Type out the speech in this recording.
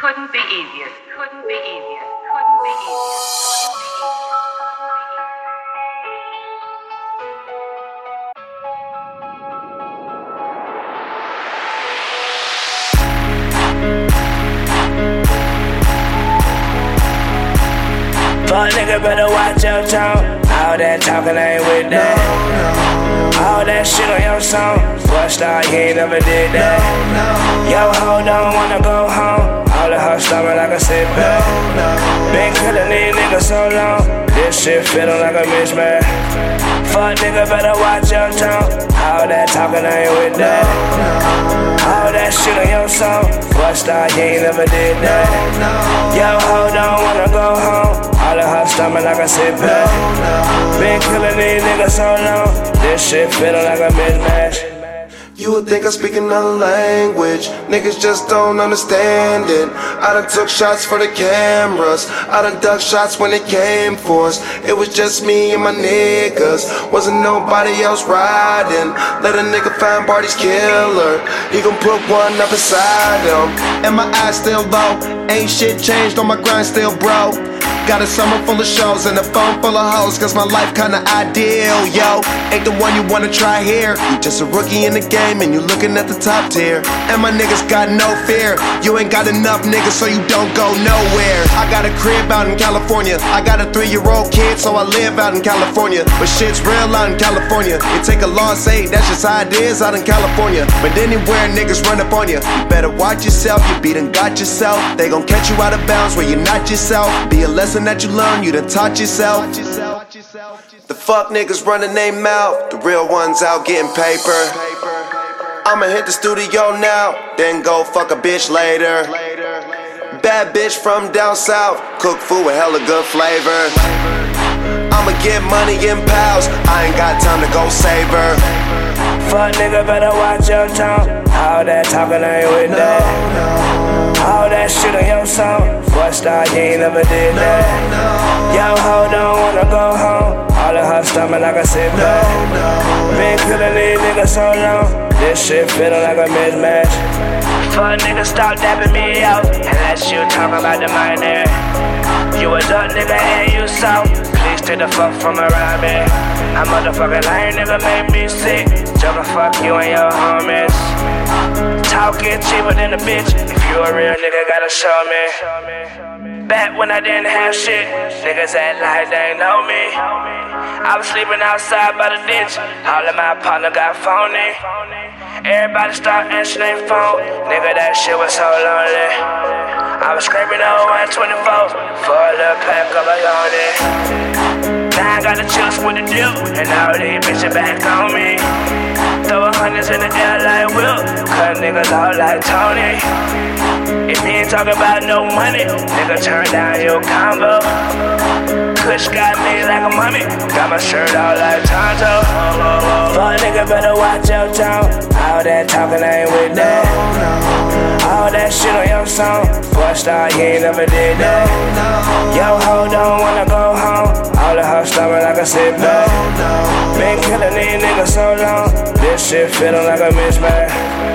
Couldn't be easier. Couldn't be easier. Couldn't be easier. Fuck nigga, better watch your tone. All that talking ain't with that. All that shit on your song. Boy, star, you ain't never did that. Yo, ho, don't wanna go home. All of her stomach like a sit back. Been killing these niggas so long. This shit feeling like a mismatch. Fuck nigga, better watch your tone. All that talking ain't with that. All that shit on your song. Boy, star, you ain't never did that. Yo, ho, don't wanna go home. All of her stomach like a sit back. Been killing these niggas so long. This shit feeling like a mismatch. You would think I'm speaking another language. Niggas just don't understand it. I done took shots for the cameras. I done ducked shots when it came for us. It was just me and my niggas. Wasn't nobody else riding. Let a nigga find Barty's killer. He gon' put one up inside him. And my eyes still low. Ain't shit changed on my grind still, bro. Got a summer full of shows and a phone full of hoes, cause my life kinda ideal, yo. Ain't the one you wanna try here. You just a rookie in the game and you looking at the top tier. And my niggas got no fear. You ain't got enough niggas so you don't go nowhere. I got a crib out in California. I got a 3-year-old kid so I live out in California. But shit's real out in California. It take a law say that's just how it is out in California. But anywhere niggas run up on you, you better watch yourself. You beat and got yourself. They gon' catch you out of bounds where you're not yourself. Be a lesson that you learn, you done taught yourself. The fuck niggas running they mouth, the real ones out getting paper. I'ma hit the studio now, then go fuck a bitch later. Bad bitch from down south, cook food with hella good flavor. I'ma get money in pals, I ain't got time to go save her. Fuck nigga, better watch your tone. All that talking ain't with that. All that shit on your song. Boy, star, you ain't never did that. Yo, ho, don't wanna go home. All of her stomach like a sit back. Been killing these niggas so long. This shit feeling like a mismatch. Fuck nigga, stop dapping me out unless you talk about the money. You a duck nigga and you soft. Please stay the fuck from around me. I motherfucking lame nigga make me sick. Joker, fuck you and your homies. Talking cheaper than a bitch. If you a real nigga, gotta show me. Back when I didn't have shit, niggas act like they know me. I was sleeping outside by the ditch. All of my partner got phony. Everybody start answering their phone. Nigga, that shit was so lonely. I was scraping on 124 for a little pack of bologna. Now I got the chips with the dip, and all these bitches back on me. Throwing hundreds in the air like Will, cause niggas all like Tony. If you ain't talking about no money, nigga, turn down your combo. Kush got me like a mummy, got my shirt out like Tonto. Fuck nigga, better watch your tone. All that talking ain't with that. All that shit on your song. Boy, star, you ain't never did that. Yo, ho, don't wanna go home. All of her stomach like a sit back. Been killing these niggas so long. This shit feeling like a mismatch.